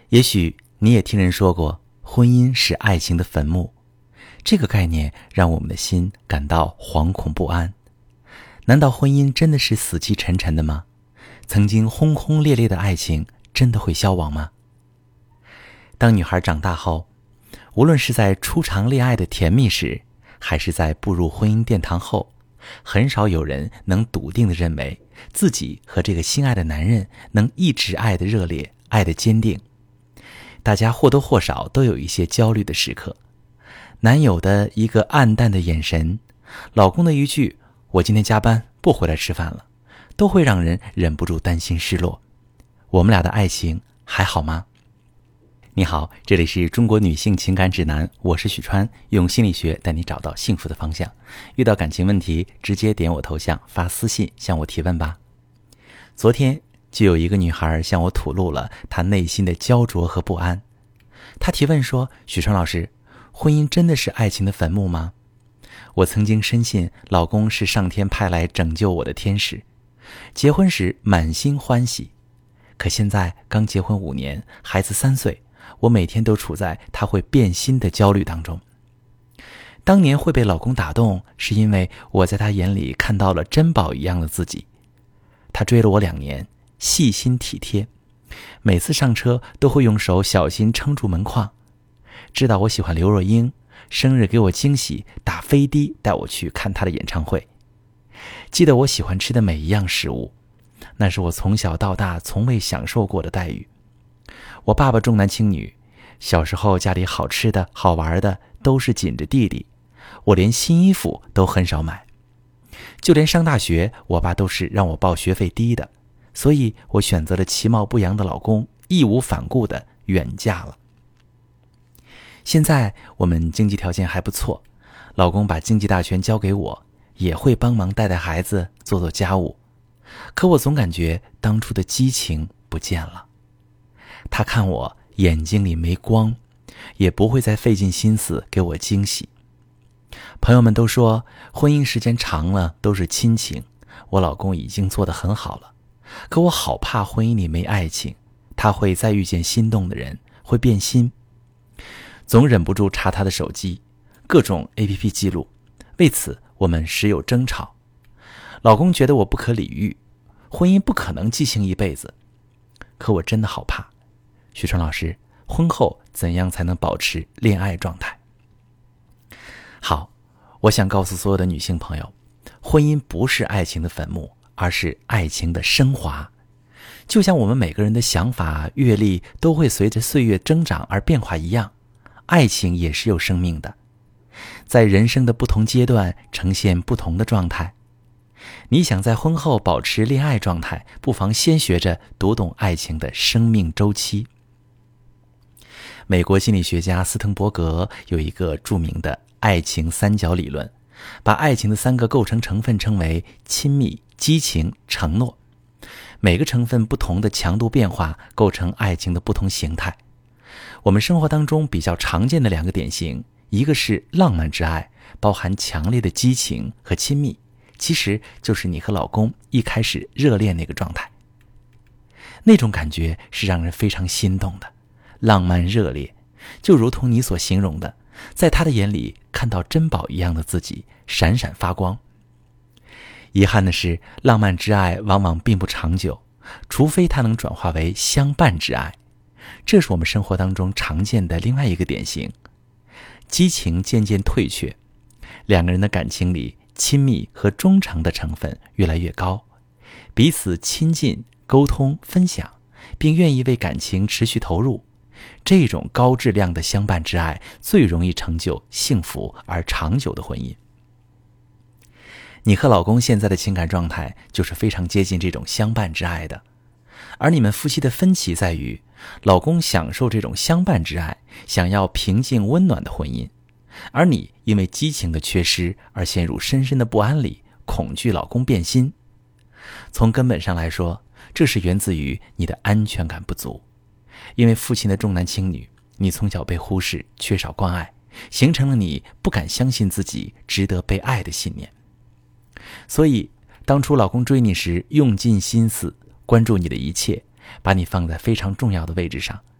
也许你也听人说过，婚姻是爱情的坟墓，这个概念让我们的心感到惶恐不安。难道婚姻真的是死气沉沉的吗？曾经轰轰烈烈的爱情真的会消亡吗？当女孩长大后，无论是在初尝恋爱的甜蜜时，还是在步入婚姻殿堂后，很少有人能笃定地认为自己和这个心爱的男人能一直爱得热烈，爱得坚定。大家或多或少都有一些焦虑的时刻，男友的一个暗淡的眼神，老公的一句我今天加班不回来吃饭了，都会让人忍不住担心失落。我们俩的爱情还好吗？你好，这里是中国女性情感指南，我是许川，用心理学带你找到幸福的方向。遇到感情问题，直接点我头像发私信向我提问吧。昨天就有一个女孩向我吐露了她内心的焦灼和不安。她提问说，许川老师，婚姻真的是爱情的坟墓吗？我曾经深信老公是上天派来拯救我的天使，结婚时满心欢喜，可现在刚结婚5年，孩子3岁，我每天都处在他会变心的焦虑当中。当年会被老公打动，是因为我在他眼里看到了珍宝一样的自己。他追了我2年，细心体贴，每次上车都会用手小心撑住门框，知道我喜欢刘若英，生日给我惊喜，打飞的带我去看她的演唱会。记得我喜欢吃的每一样食物，那是我从小到大从未享受过的待遇。我爸爸重男轻女，小时候家里好吃的好玩的都是紧着弟弟，我连新衣服都很少买。就连上大学，我爸都是让我报学费低的，所以我选择了其貌不扬的老公，义无反顾的远嫁了。现在我们经济条件还不错，老公把经济大权交给我，也会帮忙带带孩子，做做家务。可我总感觉当初的激情不见了。他看我眼睛里没光，也不会再费尽心思给我惊喜。朋友们都说婚姻时间长了都是亲情，我老公已经做得很好了，可我好怕婚姻里没爱情，他会再遇见心动的人，会变心。总忍不住查他的手机，各种 APP 记录，为此我们时有争吵。老公觉得我不可理喻，婚姻不可能进行一辈子，可我真的好怕。许川老师，婚后怎样才能保持恋爱状态？好，我想告诉所有的女性朋友，婚姻不是爱情的坟墓，而是爱情的升华。就像我们每个人的想法、阅历都会随着岁月增长而变化一样，爱情也是有生命的，在人生的不同阶段呈现不同的状态。你想在婚后保持恋爱状态，不妨先学着读懂爱情的生命周期。美国心理学家斯滕伯格有一个著名的爱情三角理论，把爱情的3个构成成分称为亲密、激情、承诺。每个成分不同的强度变化构成爱情的不同形态。我们生活当中比较常见的2个典型，一个是浪漫之爱，包含强烈的激情和亲密，其实就是你和老公一开始热恋那个状态。那种感觉是让人非常心动的，浪漫热烈，就如同你所形容的，在他的眼里看到珍宝一样的自己，闪闪发光。遗憾的是，浪漫之爱往往并不长久，除非它能转化为相伴之爱。这是我们生活当中常见的另外一个典型。激情渐渐退却，2个人的感情里亲密和忠诚的成分越来越高，彼此亲近、沟通、分享，并愿意为感情持续投入。这种高质量的相伴之爱最容易成就幸福而长久的婚姻。你和老公现在的情感状态就是非常接近这种相伴之爱的，而你们夫妻的分歧在于，老公享受这种相伴之爱，想要平静温暖的婚姻，而你因为激情的缺失而陷入深深的不安里，恐惧老公变心。从根本上来说，这是源自于你的安全感不足。因为父亲的重男轻女，你从小被忽视，缺少关爱，形成了你不敢相信自己值得被爱的信念。所以当初老公追你时，用尽心思关注你的一切，把你放在非常重要的位置上，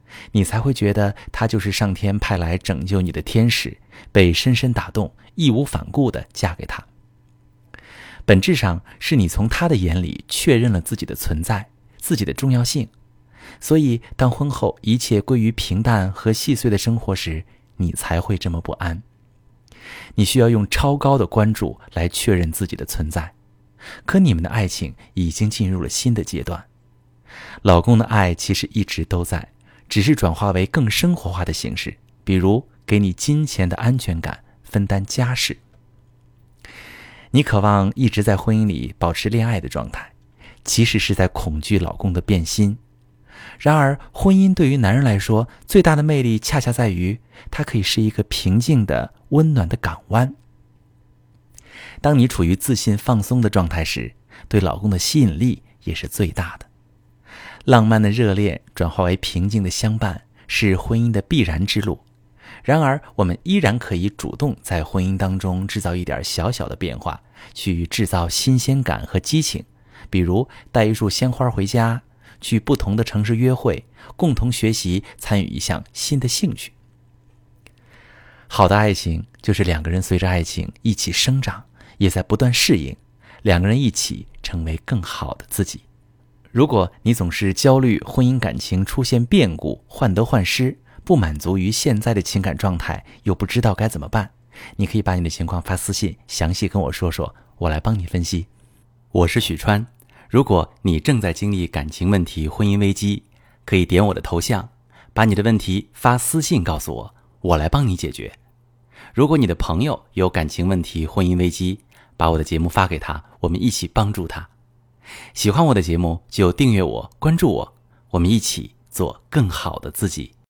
你才会觉得他就是上天派来拯救你的天使，被深深打动，义无反顾地嫁给他。本质上是你从他的眼里确认了自己的存在，自己的重要性。所以当婚后一切归于平淡和细碎的生活时，你才会这么不安。你需要用超高的关注来确认自己的存在，可你们的爱情已经进入了新的阶段。老公的爱其实一直都在，只是转化为更生活化的形式，比如给你金钱的安全感，分担家事。你渴望一直在婚姻里保持恋爱的状态，其实是在恐惧老公的变心。然而婚姻对于男人来说，最大的魅力恰恰在于它可以是一个平静的温暖的港湾。当你处于自信放松的状态时，对老公的吸引力也是最大的。浪漫的热恋转化为平静的相伴，是婚姻的必然之路。然而我们依然可以主动在婚姻当中制造一点小小的变化，去制造新鲜感和激情，比如带一束鲜花回家，去不同的城市约会，共同学习，参与一项新的兴趣。好的爱情就是两个人随着爱情一起生长，也在不断适应，两个人一起成为更好的自己。如果你总是焦虑婚姻感情出现变故，患得患失，不满足于现在的情感状态，又不知道该怎么办，你可以把你的情况发私信，详细跟我说说，我来帮你分析。我是许川，如果你正在经历感情问题、婚姻危机，可以点我的头像，把你的问题发私信告诉我，我来帮你解决。如果你的朋友有感情问题、婚姻危机，把我的节目发给他，我们一起帮助他。喜欢我的节目就订阅我、关注我，我们一起做更好的自己。